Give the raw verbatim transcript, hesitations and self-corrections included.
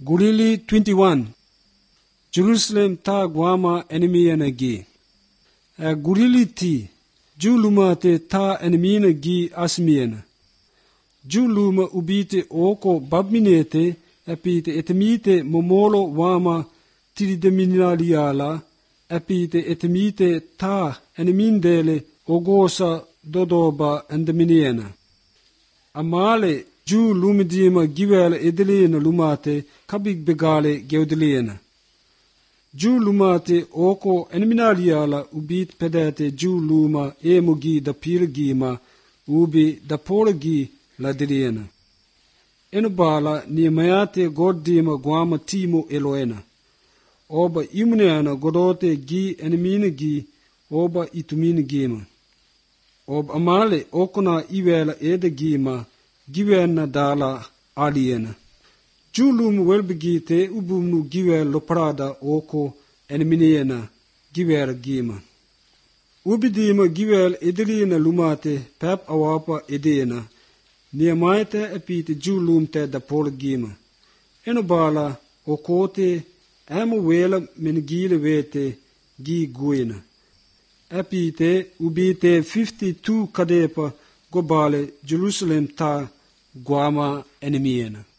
Gulili twenty-one. Jerusalem ta guama enemy gi. Gulili ti julumate ta enemy gi asmiena. Juluma ubite oko babminete epite etemite momolo wama tirideminaliala epite etemite ta enemindele ogosa dodoba endeminiena. Amale Ju lumidima giwele edelena lumate kabig begale geudeliena. Ju lumate oko eneminaliala ubit pedete ju luma emugi da pirgima ubi da porgi la deliena. Enubala ni mayate goddima guama timo eloena. Oba imuneana godote gi enemine gi oba itumine gima. Oba amale okona iwela ede gima giwenna dala aliena. Julum welbegite ubumnu giwel loprada oko eneminiena giwer gima. Ubidima giwel edelina lumate pep awapa edena. Niamaite epite julum te da pol gima. Enobala okote emu wela menigile wete gi guena. Epite ubite fifty-two kadepa gobale Jerusalem ta guama enemiena.